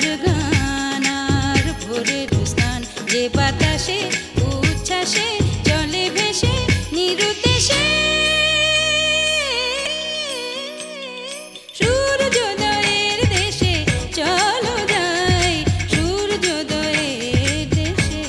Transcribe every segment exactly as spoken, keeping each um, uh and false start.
গান আর ভোরের স্নান, যে বাতাসে উচ্ছ্বাসে চলে ভেসে নিরুদ্দেশে সূর্যোদয়ের দেশে চলো যাই, সূর্যোদয়ের দেশে।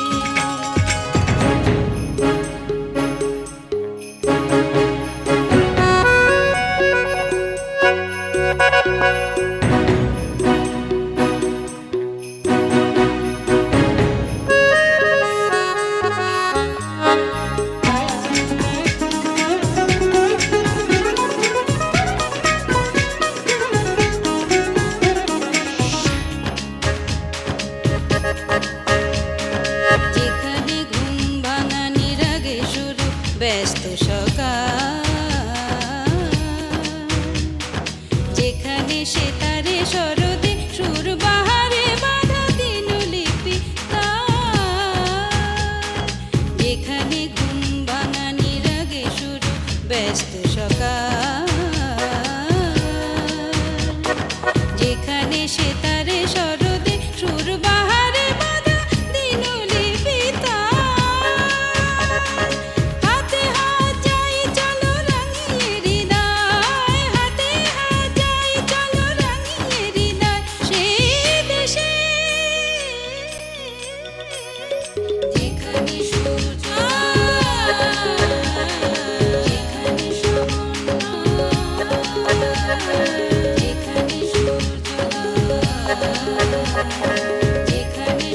যেখানে ঘুম ভাঙানির আগে শুরু ব্যস্ত সকাল, যেখানে সেতারে শরতে সুর বাহারে বাঁধা দিনলিপি তার, যেখানে ঘুম ভাঙানির আগে শুরু ব্যস্ত সকাল, যেখানে সেতারে শরতে সুর বাহারে বাঁধা দিনলিপি তার। হাতে হাত যাই চলো রাঙিয়ে হৃদয়, হাতে হাত যাই চলো রাঙিয়ে হৃদয় সেই দেশে, যেখানে সূর্য যেখানে যেখানে সূর্য যেখানে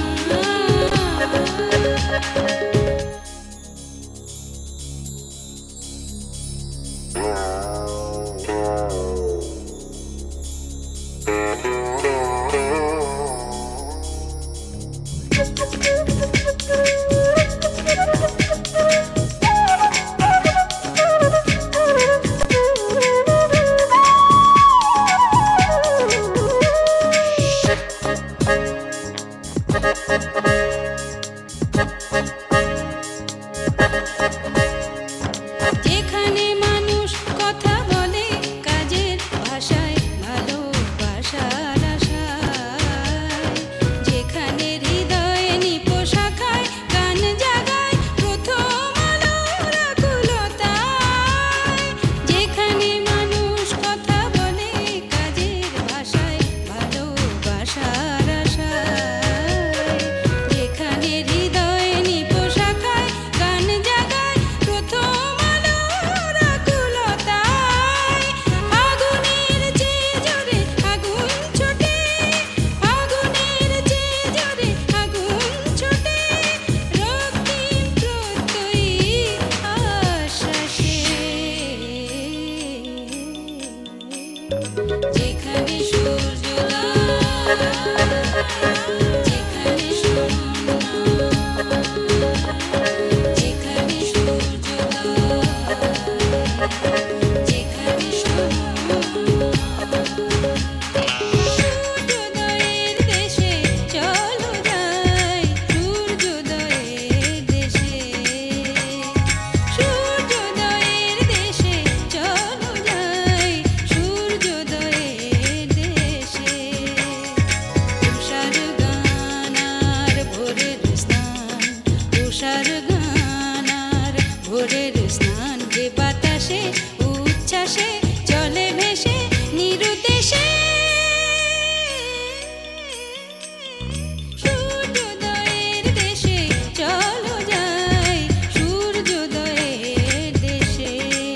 যেখানে মানুষ কথা বলে কাজের ভাষায় ভালোবাসার আশায়, যেখানে হৃদয়ে নিপো শাখায় গান জাগায় প্রথম আলোর আকুলতায়, যেখানে মানুষ কথা বলে কাজের ভাষায় ভালোবাসার আশায়, যেখানে হৃদয়ে নিপো শাখায় গান জাগায় প্রথম আলোর আকুলতায়। আগুনের চেয়ে জোরে আগুন ছোটে, আগুনের চেয়ে জোরে আগুন ছোটে রক্তিম প্রত্যয়ী আশ্বাসে, যেখানে সূর্যোদয় যেখানে শূন্য, যেখানে সূর্যোদয় যেখানে শূন্য, সূর্যোদয়ের দেশে চলো যাই, সূর্যোদয়ের দেশে, সূর্যোদয়ের দেশে চলো যাই, সূর্যোদয়ের দেশে। উষার গান আর ভোরের স্নান, উষার গান আর ভোরের স্নান, যে বাতাসে উচ্ছ্বাসে চলে ভেসে নিরুদ্দেশে সূর্যোদয়ের দেশে চলো যাই, সূর্যোদয়ের দেশে,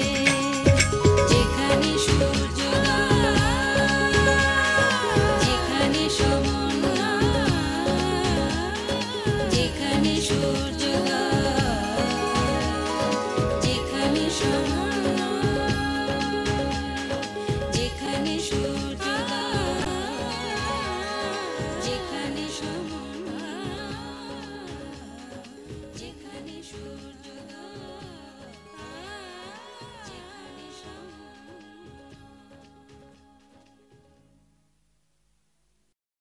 যেখানে সূর্যোদয় যেখানে সমন্বয়, যেখানে সূর্যোদয় যেখানে সমন্বয়।